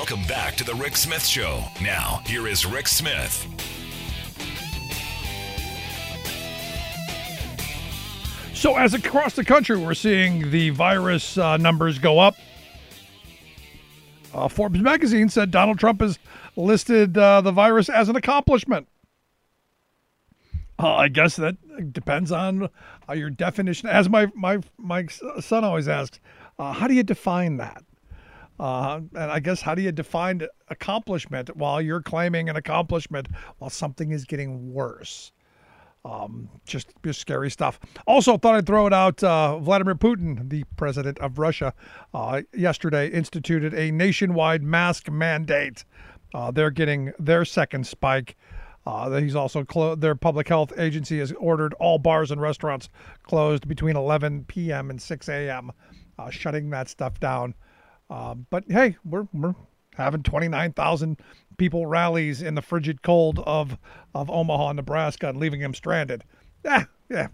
Welcome back to the Rick Smith Show. Now, here is Rick Smith. So as across the country, we're seeing the virus numbers go up. Forbes magazine said Donald Trump has listed the virus as an accomplishment. I guess that depends on your definition. As my son always asks, how do you define that? And I guess, how do you define accomplishment while you're claiming an accomplishment while something is getting worse? Just scary stuff. Also, thought I'd throw it out. Vladimir Putin, the president of Russia, yesterday instituted a nationwide mask mandate. They're getting their second spike. He's also their public health agency has ordered all bars and restaurants closed between 11 p.m. and 6 a.m., shutting that stuff down. But hey, we're having 29,000 people rallies in the frigid cold of Omaha, Nebraska, and leaving them stranded. Yeah.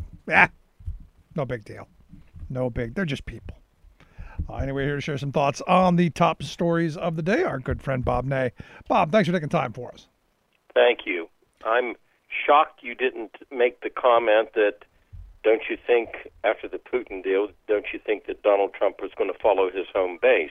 No big deal. They're just people. Anyway, here to share some thoughts on the top stories of the day, our good friend Bob Ney. Bob, thanks for taking time for us. Thank you. I'm shocked you didn't make the comment that, don't you think, after the Putin deal, don't you think that Donald Trump was going to follow his home base?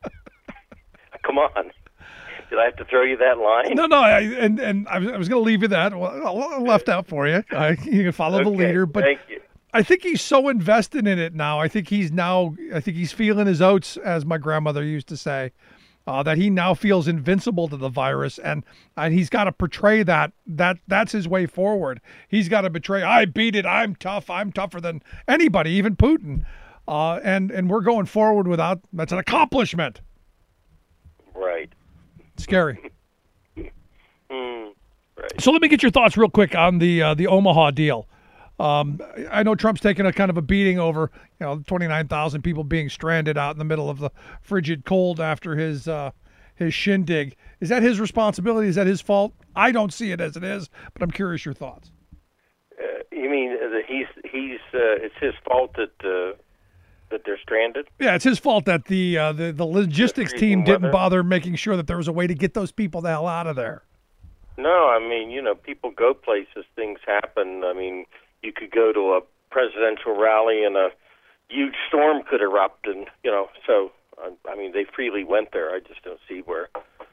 Come on. Did I have to throw you that line? No. I was going to leave you that. Well, I left out for you. You can follow the leader. But thank you. I think he's so invested in it now. I think he's feeling his oats, as my grandmother used to say, that he now feels invincible to the virus. And he's got to portray that's his way forward. He's got to portray, I beat it. I'm tough. I'm tougher than anybody, even Putin. And we're going forward that's an accomplishment. Right. Scary. Right. So let me get your thoughts real quick on the Omaha deal. I know Trump's taken a kind of a beating over 29,000 people being stranded out in the middle of the frigid cold after his shindig. Is that his responsibility? Is that his fault? I don't see it as it is, but I'm curious your thoughts. You mean that it's his fault that they're stranded? Yeah, it's his fault that the logistics team didn't bother making sure that there was a way to get those people the hell out of there. No, I mean, people go places, things happen. I mean, you could go to a presidential rally and a huge storm could erupt, and so I mean, they freely went there. I just don't see where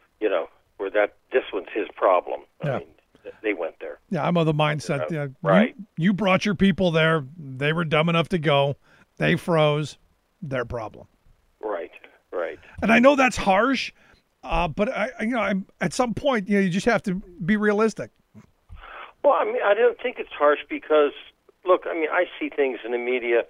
this one's his problem. Yeah. I mean, they went there. Yeah, I'm of the mindset. Right. You brought your people there. They were dumb enough to go. They froze. Their problem. Right. And I know that's harsh, but I'm at some point, you just have to be realistic. Well, I mean, I don't think it's harsh because, look, I mean, I see things in the media,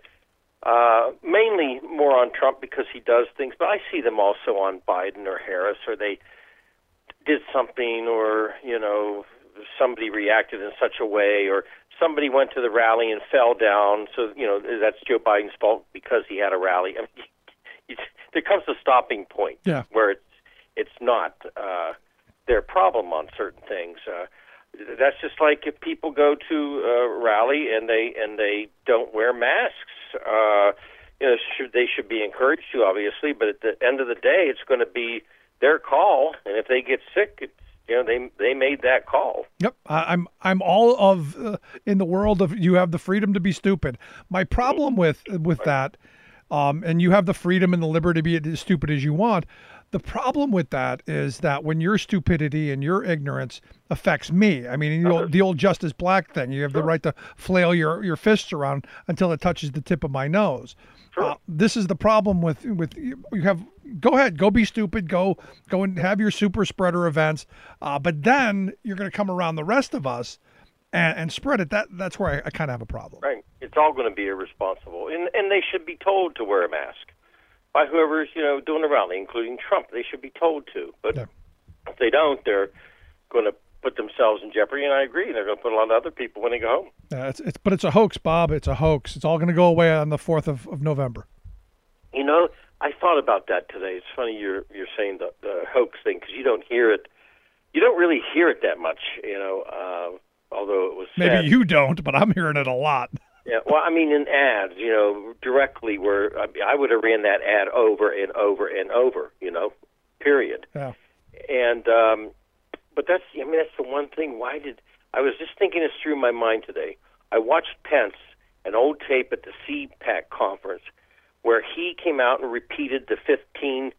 mainly more on Trump because he does things, but I see them also on Biden or Harris, or they did something, or somebody reacted in such a way, or somebody went to the rally and fell down, so that's Joe Biden's fault because he had a rally. I mean, there comes a stopping point where it's not their problem on certain things. That's just like if people go to a rally and they don't wear masks. They should be encouraged to, obviously, but at the end of the day, it's going to be their call, and if they get sick, they made that call. Yep, I'm all of in the world of you have the freedom to be stupid. My problem with that, and you have the freedom and the liberty to be as stupid as you want. The problem with that is that when your stupidity and your ignorance affects me, I mean, the old Justice Black thing, you have the right to flail your fists around until it touches the tip of my nose. Sure. This is the problem with you have. Go ahead, go be stupid, go and have your super spreader events, but then you're going to come around the rest of us and spread it. That's where I kind of have a problem. Right. It's all going to be irresponsible, and they should be told to wear a mask by whoever's doing a rally, including Trump. They should be told to, but if they don't, they're going to put themselves in jeopardy. And I agree, they're going to put a lot of other people when they go home. But it's a hoax, Bob. It's a hoax. It's all going to go away on the 4th of November. I thought about that today. It's funny you're saying the hoax thing because you don't hear it. You don't really hear it that much, although it was said. Maybe you don't, but I'm hearing it a lot. Yeah, well, I mean, in ads, directly where I would have ran that ad over and over and over, period. Yeah. And but that's the one thing. I was just thinking this through my mind today. I watched Pence, an old tape at the CPAC conference, where he came out and repeated the 15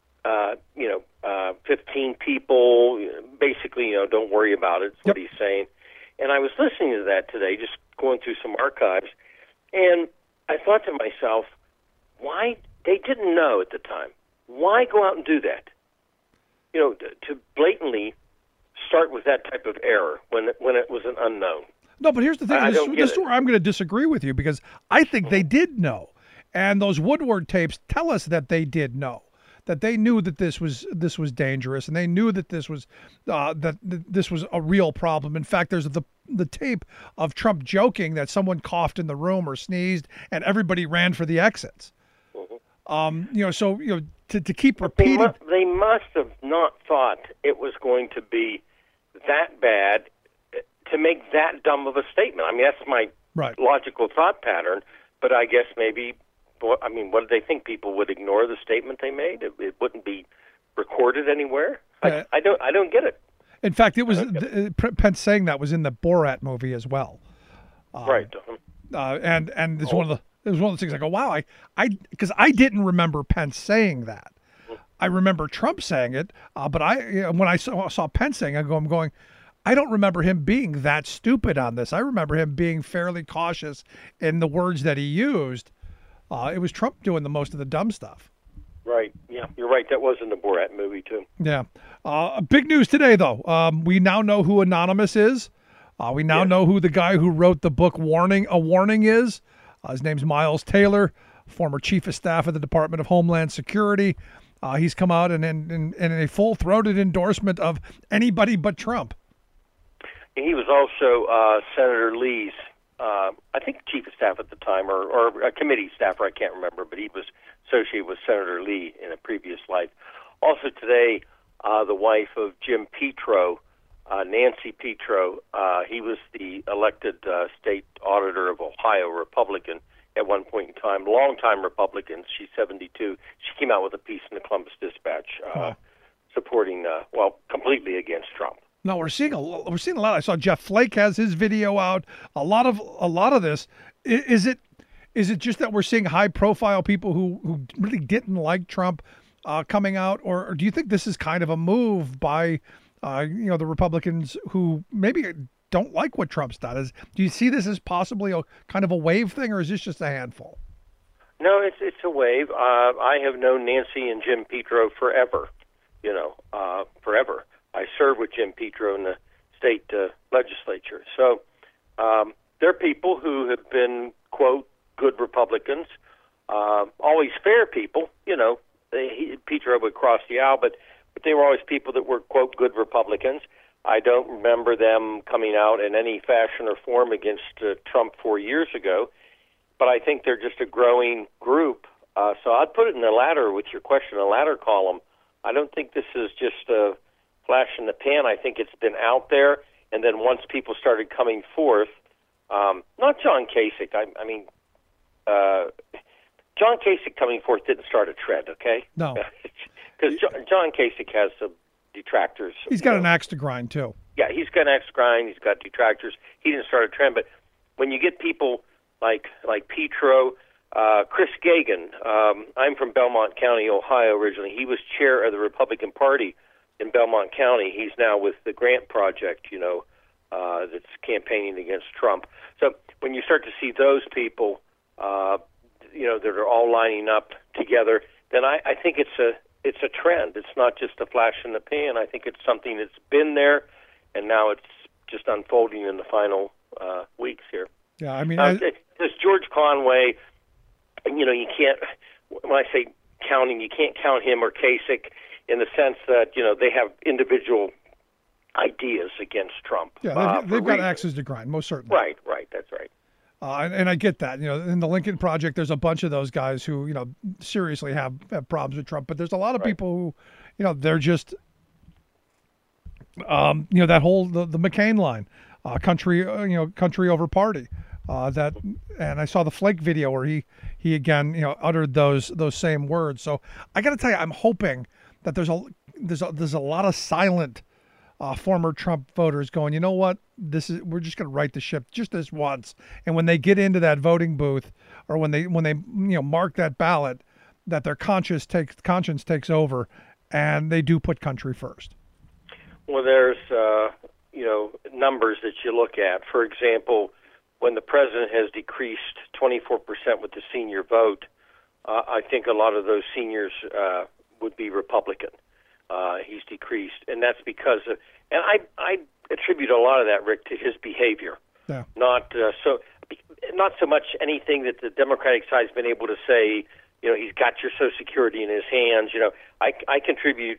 people, basically, don't worry about it, is what he's saying. And I was listening to that today, just going through some archives, and I thought to myself, why, they didn't know at the time, why go out and do that? To blatantly start with that type of error when it was an unknown. No, but here's the thing. This is where I'm going to disagree with you, because I think they did know. And those Woodward tapes tell us that they did know, that they knew that this was dangerous, and they knew that this was this was a real problem. In fact, there's the tape of Trump joking that someone coughed in the room or sneezed, and everybody ran for the exits. To keep repeating, they must have not thought it was going to be that bad to make that dumb of a statement. I mean, that's my logical thought pattern. But I guess maybe. What did they think? People would ignore the statement they made? It wouldn't be recorded anywhere? I don't get it. In fact, it was Pence saying that was in the Borat movie as well. Right. And it's one of the things I go, wow, because I didn't remember Pence saying that. I remember Trump saying it, but when I saw Pence saying it, I'm going, I don't remember him being that stupid on this. I remember him being fairly cautious in the words that he used. It was Trump doing the most of the dumb stuff. Right. Yeah, you're right. That was in the Borat movie, too. Yeah. Big news today, though. We now know who Anonymous is. We now know who the guy who wrote the book A Warning is. His name's Miles Taylor, former chief of staff of the Department of Homeland Security. He's come out in a full-throated endorsement of anybody but Trump. He was also Senator Lee's I think chief of staff at the time, or a committee staffer, I can't remember, but he was associated with Senator Lee in a previous life. Also today, the wife of Jim Petro, Nancy Petro, he was the elected state auditor of Ohio, Republican at one point in time, longtime Republican. She's 72. She came out with a piece in the Columbus Dispatch supporting, completely against Trump. No, we're seeing a lot. I saw Jeff Flake has his video out. A lot of this. Is it just that we're seeing high profile people who really didn't like Trump coming out, or do you think this is kind of a move by the Republicans who maybe don't like what Trump's done? Do you see this as possibly a kind of a wave thing, or is this just a handful? No, it's a wave. I have known Nancy and Jim Petro forever. Forever. I served with Jim Petro in the state legislature. So they're people who have been, quote, good Republicans, always fair people. Petro would cross the aisle, but they were always people that were, quote, good Republicans. I don't remember them coming out in any fashion or form against Trump 4 years ago, but I think they're just a growing group. So I'd put it in the latter, with your question, a latter column. I don't think this is just a flash in the pan. I think it's been out there, and then once people started coming forth, not John Kasich. John Kasich coming forth didn't start a trend, okay? No. Because John Kasich has some detractors. He's got an axe to grind, too. Yeah, he's got an axe to grind. He's got detractors. He didn't start a trend, but when you get people like Petro, Chris Gagan, I'm from Belmont County, Ohio originally. He was chair of the Republican Party in Belmont County. He's now with the Grant Project, that's campaigning against Trump. So when you start to see those people, that are all lining up together, then I think it's a trend. It's not just a flash in the pan. I think it's something that's been there, and now it's just unfolding in the final weeks here. Yeah, I mean, this George Conway, you can't. When I say counting, you can't count him or Kasich in the sense that they have individual ideas against Trump. Yeah, they've got axes to grind, most certainly. Right, that's right. And I get that. In the Lincoln Project, there's a bunch of those guys who seriously have problems with Trump. But there's a lot of people who they're just that whole the McCain line, country over party. And I saw the Flake video where he again uttered those same words. So I got to tell you, I'm hoping that there's a lot of silent former Trump voters going, you know what, we're just going to right the ship just this once. And when they get into that voting booth, or when they mark that ballot, that their conscience takes over, and they do put country first. Well, there's numbers that you look at. For example, when the president has decreased 24% with the senior vote, I think a lot of those seniors would be Republican. He's decreased, and that's because of, and I attribute a lot of that, Rick, to his behavior. Yeah. Not so much anything that the Democratic side's been able to say. He's got your Social Security in his hands. I attribute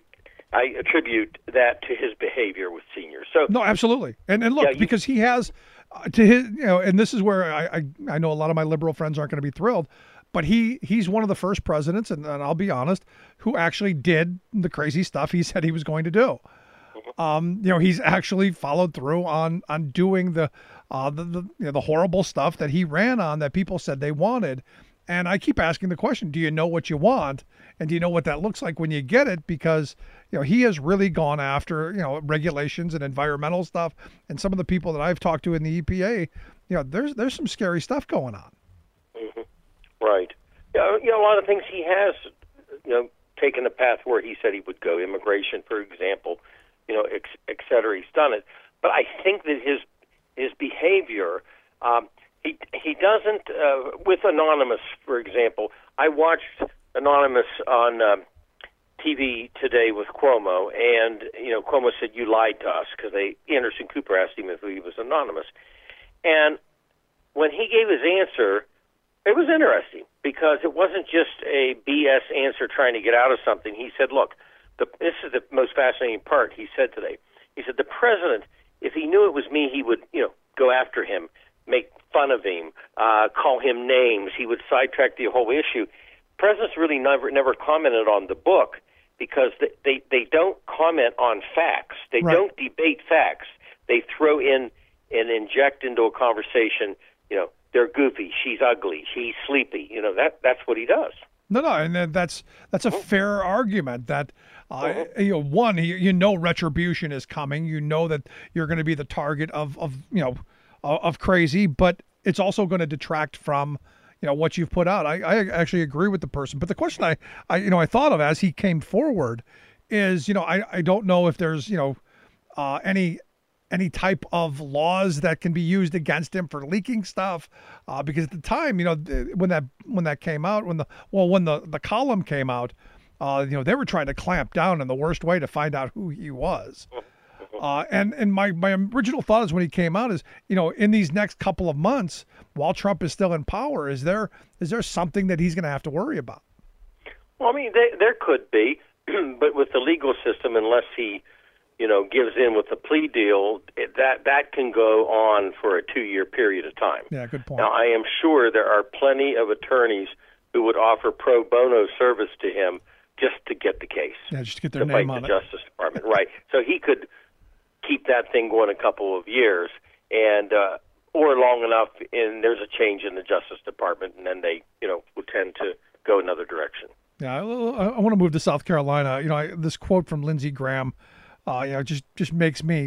that to his behavior with seniors. So no, absolutely, and look, because he has to his, and this is where I know a lot of my liberal friends aren't going to be thrilled, but he's one of the first presidents, and I'll be honest, who actually did the crazy stuff he said he was going to do. He's actually followed through on doing the horrible stuff that he ran on that people said they wanted. And I keep asking the question, do you know what you want? And do you know what that looks like when you get it? Because, he has really gone after, regulations and environmental stuff. And some of the people that I've talked to in the EPA, there's some scary stuff going on. Mm-hmm. Right. A lot of things he has, taken the path where he said he would go. Immigration, for example, et cetera. He's done it. But I think that his behavior, he doesn't, with Anonymous, for example. I watched Anonymous on TV today with Cuomo, and, Cuomo said, you lied to us, because Anderson Cooper asked him if he was anonymous. And when he gave his answer, it was interesting, because it wasn't just a BS answer trying to get out of something. He said, look, this is the most fascinating part he said today. He said, the president, if he knew it was me, he would, go after him, make fun of him, call him names. He would sidetrack the whole issue. Presidents really never commented on the book, because they don't comment on facts. They don't debate facts. They throw in and inject into a conversation, they're goofy, she's ugly, he's sleepy. That's what he does. No, and that's a fair argument. That one, retribution is coming. You know that you're going to be the target of crazy, but it's also going to detract from what you've put out. I actually agree with the person, but the question I thought of as he came forward is I don't know if there's any type of laws that can be used against him for leaking stuff, because at the time, when that came out, when the column came out, they were trying to clamp down in the worst way to find out who he was. And my original thought is when he came out is, in these next couple of months, while Trump is still in power, is there something that he's going to have to worry about? Well, I mean, there could be, but with the legal system, unless he gives in with the plea deal, that can go on for a 2-year period of time. Yeah, good point. Now, I am sure there are plenty of attorneys who would offer pro bono service to him just to get the case. Yeah, just to get their name on it. The Justice Department, right. So he could keep that thing going a couple of years, and or long enough, and there's a change in the Justice Department, and then they, would tend to go another direction. Yeah, I want to move to South Carolina. This quote from Lindsey Graham, just makes me.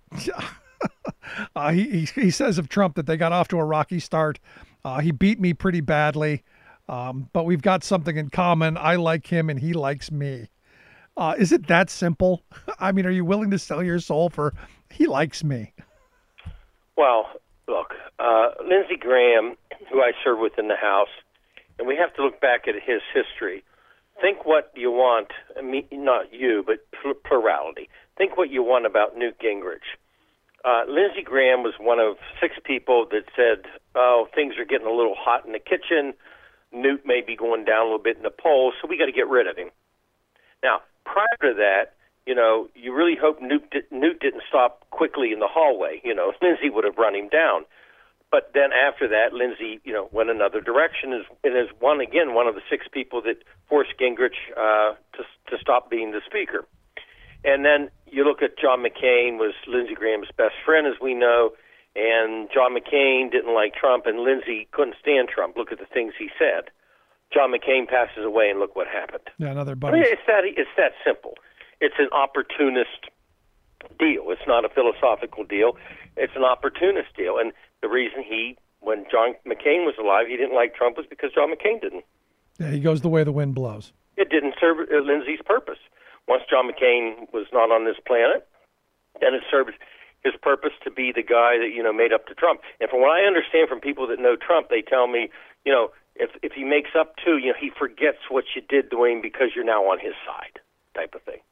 He says of Trump that they got off to a rocky start. He beat me pretty badly, but we've got something in common. I like him and he likes me. Is it that simple? I mean, are you willing to sell your soul for he likes me? Well, look, Lindsey Graham, who I served with in the House, and we have to look back at his history. Think what you want, not you, but plurality. Think what you want about Newt Gingrich. Lindsey Graham was one of 6 people that said, things are getting a little hot in the kitchen. Newt may be going down a little bit in the polls, so we got to get rid of him. Now, prior to that, you really hope Newt didn't stop quickly in the hallway. Lindsey would have run him down. But then after that, Lindsey, went another direction and is one of the 6 people that forced Gingrich to stop being the speaker. And then you look at John McCain, was Lindsey Graham's best friend, as we know, and John McCain didn't like Trump, and Lindsey couldn't stand Trump. Look at the things he said. John McCain passes away, and look what happened. Yeah, another I buddy. mean, it's that simple. It's an opportunist deal. It's not a philosophical deal. It's an opportunist deal. And the reason when John McCain was alive, he didn't like Trump was because John McCain didn't. Yeah, he goes the way the wind blows. It didn't serve Lindsay's purpose. Once John McCain was not on this planet, then it served his purpose to be the guy that, made up to Trump. And from what I understand from people that know Trump, they tell me, if he makes up to, he forgets what you did to him because you're now on his side, type of thing.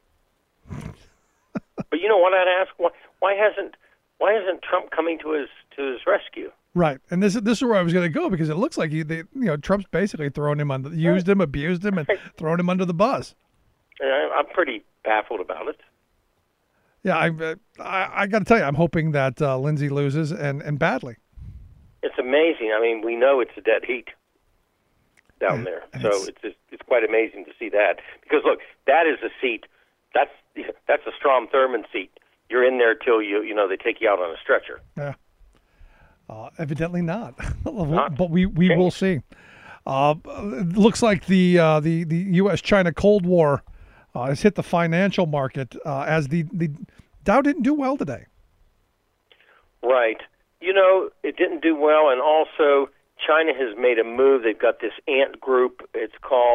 But you know what I'd ask? Why isn't Trump coming to his rescue? Right, and this is where I was going to go, because it looks like Trump's basically thrown him used him, abused him, and thrown him under the bus. And I'm pretty baffled about it. Yeah, I got to tell you, I'm hoping that Lindsay loses and badly. It's amazing. I mean, we know it's a dead heat down there, so it's quite amazing to see that. Because look, that is a seat. That's a Strom Thurmond seat. You're in there till they take you out on a stretcher. Yeah. Evidently not, but we will see. It looks like the U.S.-China Cold War has hit the financial market as the Dow didn't do well today. Right. It didn't do well, and also China has made a move. They've got this Ant Group. It's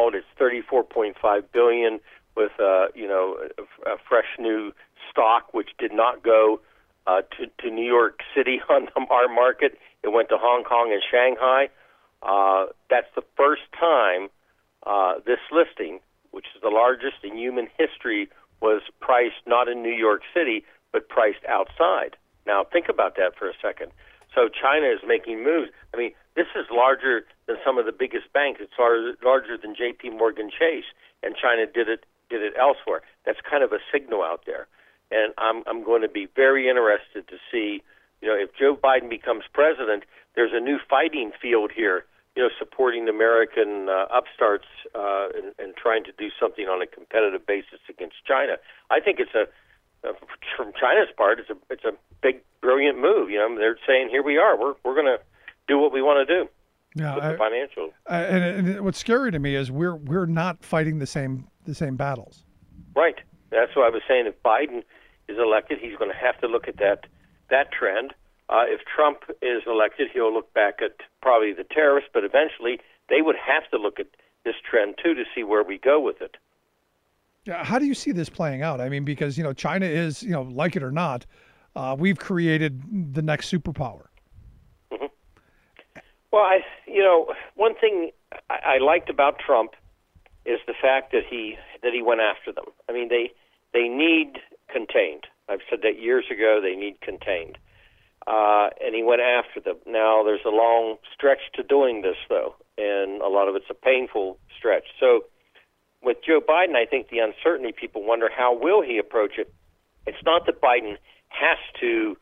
34.5 billion with a fresh new stock, which did not go to New York City on our market. It went to Hong Kong and Shanghai. That's the first time this listing, which is the largest in human history, was priced not in New York City, but priced outside. Now, think about that for a second. So China is making moves. I mean, this is larger than some of the biggest banks. It's larger than J.P. Morgan Chase, and China did it elsewhere. That's kind of a signal out there. And I'm going to be very interested to see, if Joe Biden becomes president, there's a new fighting field here, supporting American upstarts and trying to do something on a competitive basis against China. I think from China's part, it's a big, brilliant move. They're saying, here we are. We're going to do what we want to do. Yeah, with the financial. And what's scary to me is we're not fighting the same battles. Right. That's what I was saying. If Biden is elected, he's going to have to look at that trend. If Trump is elected, he'll look back at probably the tariffs, but eventually they would have to look at this trend too to see where we go with it. Yeah, how do you see this playing out? I mean, because China is, like it or not, we've created the next superpower. Mm-hmm. Well, one thing I liked about Trump is the fact that he went after them. I mean, they need contained. I've said that years ago. They need contained, and he went after them. Now, there's a long stretch to doing this, though, and a lot of it's a painful stretch. So, with Joe Biden, I think the uncertainty, people wonder how will he approach it. It's not that Biden has to,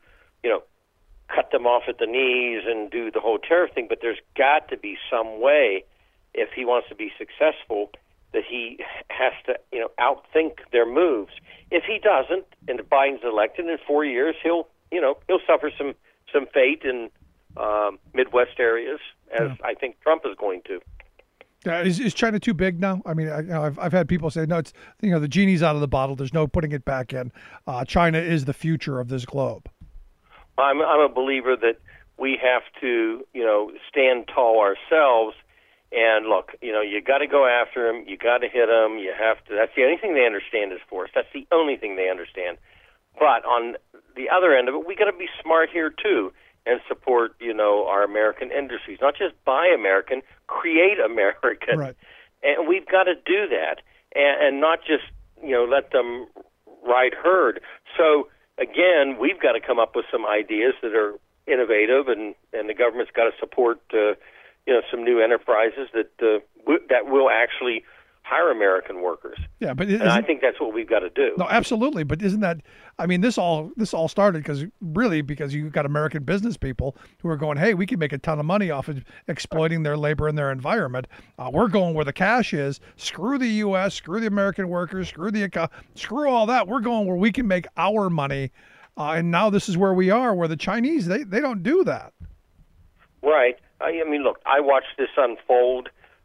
cut them off at the knees and do the whole tariff thing, but there's got to be some way, if he wants to be successful, that he has to, outthink their moves. If he doesn't, and if Biden's elected in 4 years, he'll suffer some fate in Midwest areas, as I think Trump is going to. Is China too big now? I mean, I've had people say, no, it's the genie's out of the bottle. There's no putting it back in. China is the future of this globe. I'm a believer that we have to, stand tall ourselves. And look, you got to go after them. You got to hit them. You have to. That's the only thing they understand is force. That's the only thing they understand. But on the other end of it, we got to be smart here too and support, our American industries. Not just buy American, create American. Right. And we've got to do that, and not just let them ride herd. So again, we've got to come up with some ideas that are innovative, and the government's got to support. Some new enterprises that will actually hire American workers. Yeah, but I think that's what we've got to do. No, absolutely. But isn't that? I mean, this all started because you've got American business people who are going, hey, we can make a ton of money off of exploiting their labor and their environment. We're going where the cash is. Screw the U.S. Screw the American workers. Screw all that. We're going where we can make our money. And now this is where we are. Where the Chinese they don't do that. Right. I mean, look, I watched this unfold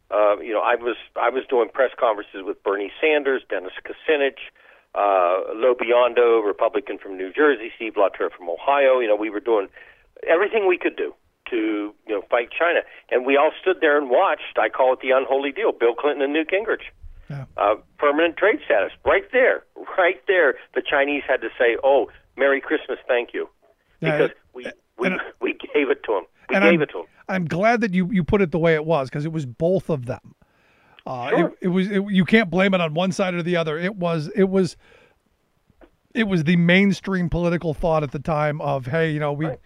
I was doing press conferences with Bernie Sanders, Dennis Kucinich, Lo Biondo, Republican from New Jersey, Steve Luttrell from Ohio. We were doing everything we could do to fight China, and we all stood there and watched. I call it the unholy deal. Bill Clinton and Newt Gingrich. Yeah. Permanent trade status, right there. The Chinese had to say, "Oh, Merry Christmas, thank you," because we gave it to them. We gave it to them. I'm glad that you put it the way it was, because it was both of them. Sure. You can't blame it on one side or the other. It was the mainstream political thought at the time of, hey,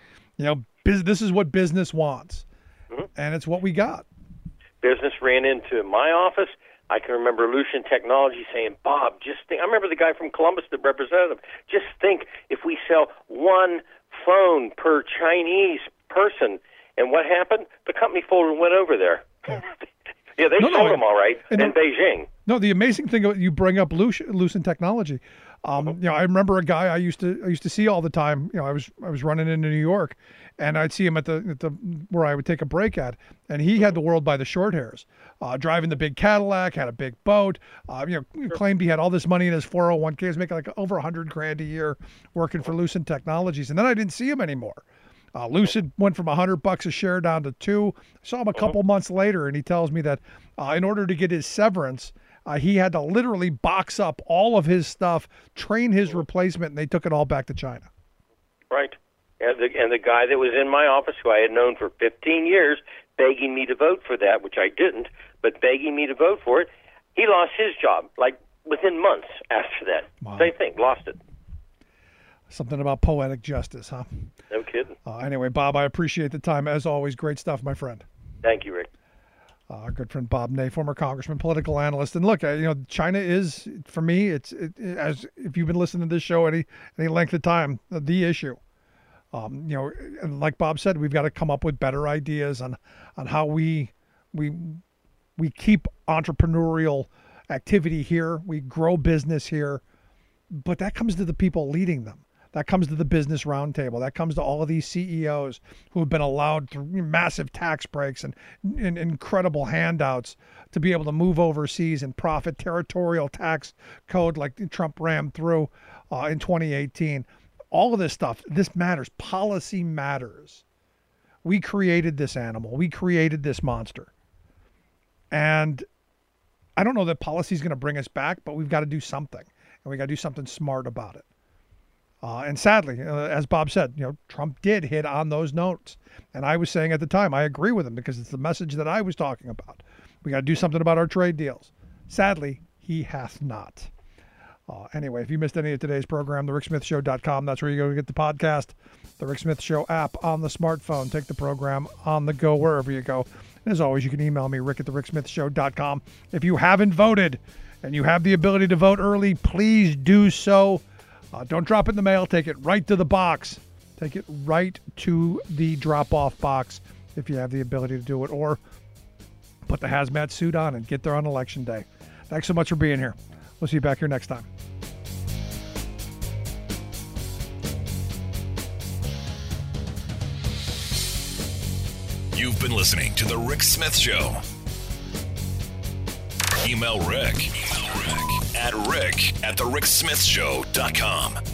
this is what business wants, and it's what we got. Business ran into my office. I can remember Lucent Technology saying, "Bob, just think." I remember the guy from Columbus, the representative. Just think, if we sell one phone per Chinese person, and what happened? The company folded and went over there. Yeah, they sold them all right in Beijing. No, the amazing thing, you bring up Lucent Technology. I remember a guy I used to see all the time. I was running into New York, and I'd see him at the where I would take a break at, and he had the world by the short hairs, driving the big Cadillac, had a big boat, claimed he had all this money in his 401k. He was making like over $100,000 a year working for Lucent Technologies, and then I didn't see him anymore. Lucent went from $100 a share down to $2. I saw him a couple months later, and he tells me that in order to get his severance, he had to literally box up all of his stuff, train his replacement, and they took it all back to China. Right. And the guy that was in my office, who I had known for 15 years, begging me to vote for that, which I didn't, but begging me to vote for it, he lost his job, like within months after that. Wow. Same thing, lost it. Something about poetic justice, huh? No kidding. Anyway, Bob, I appreciate the time. As always, great stuff, my friend. Thank you, Rick. Our good friend Bob Ney, former congressman, political analyst. And look, China is, for me, as if you've been listening to this show any length of time, the issue. And like Bob said, we've got to come up with better ideas on how we keep entrepreneurial activity here, we grow business here, but that comes to the people leading them. That comes to the business roundtable. That comes to all of these CEOs who have been allowed through massive tax breaks and incredible handouts to be able to move overseas and profit. Territorial tax code like Trump rammed through in 2018. All of this stuff, this matters. Policy matters. We created this animal. We created this monster. And I don't know that policy is going to bring us back, but we've got to do something. And we got to do something smart about it. And sadly, as Bob said, Trump did hit on those notes. And I was saying at the time, I agree with him because it's the message that I was talking about. We got to do something about our trade deals. Sadly, he hath not. Anyway, if you missed any of today's program, thericksmithshow.com. That's where you go to get the podcast, the Rick Smith Show app on the smartphone. Take the program on the go wherever you go. And as always, you can email me, rick@thericksmithshow.com. If you haven't voted and you have the ability to vote early, please do so. Don't drop it in the mail. Take it right to the box. Take it right to the drop-off box if you have the ability to do it. Or put the hazmat suit on and get there on Election Day. Thanks so much for being here. We'll see you back here next time. You've been listening to The Rick Smith Show. Email Rick at rick@thericksmithshow.com.